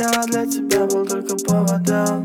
я для тебя был только поводом.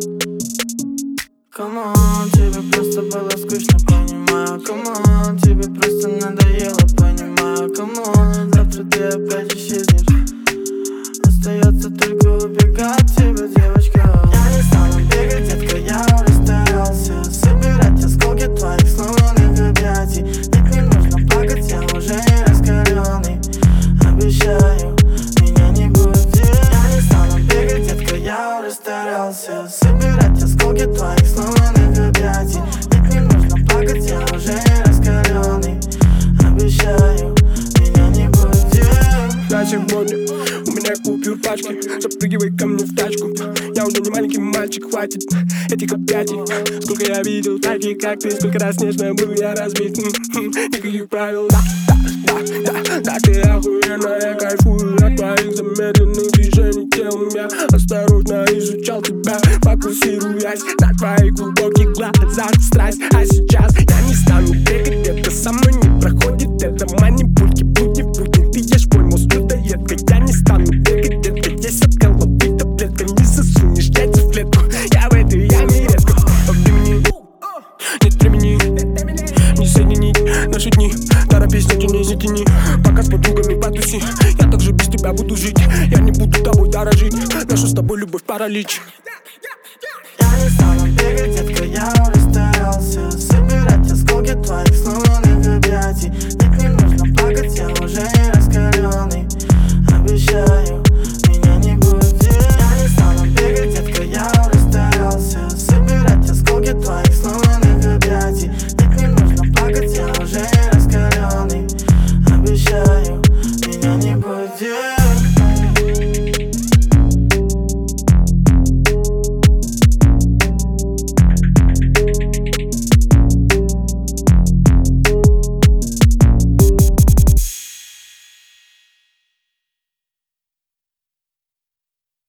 Камон, тебе просто было скучно, понимаю. Камон, тебе просто надоело, понимаю. Камон, завтра ты опять исчезнешь. Остается только убегать тебя, девочка. Я не стану бегать, детка, я уже старался собирать осколки твоих сломанных объятий. Нет, не нужно плакать, я уже не раскаленный. Обещаю, меня не будет. Я не стану бегать, детка, я уже старался собирать осколки твоих сломанных объятий. Нет, не нужно плакать, я уже не раскаленный. Обещаю, меня не будет. На сегодня у меня купюр пачки. Запрыгивай ко мне в тачку. Я уже не маленький мальчик, хватит этих объятий. Сколько я видел таких, как ты, сколько раз нежно был я разбит. Никаких правил, да, ты охуенная, кайфую от твоих замедленных движений телом. Я осторожно изучал тебя, фокусируясь на твоих глубоких глазах. Страсть, а сейчас я не стану бегать, это со мной не проходит. Это манипульки, будни, ты ешь мой мозг, людоедка. Я не стану бегать, детка, есть от головы таблетка. Не засунешь яйца в клетку, я в этой яме резко. Времени, нет времени, не соединить наши дни. Торопись, не тяни, пока с подругами потуси. Я также без тебя буду жить, я не буду тобой дорожить. Нашу с тобой любовь паралич. Я не стану бегать, детка, я уже старался собирать осколки твоих сломанных объятий.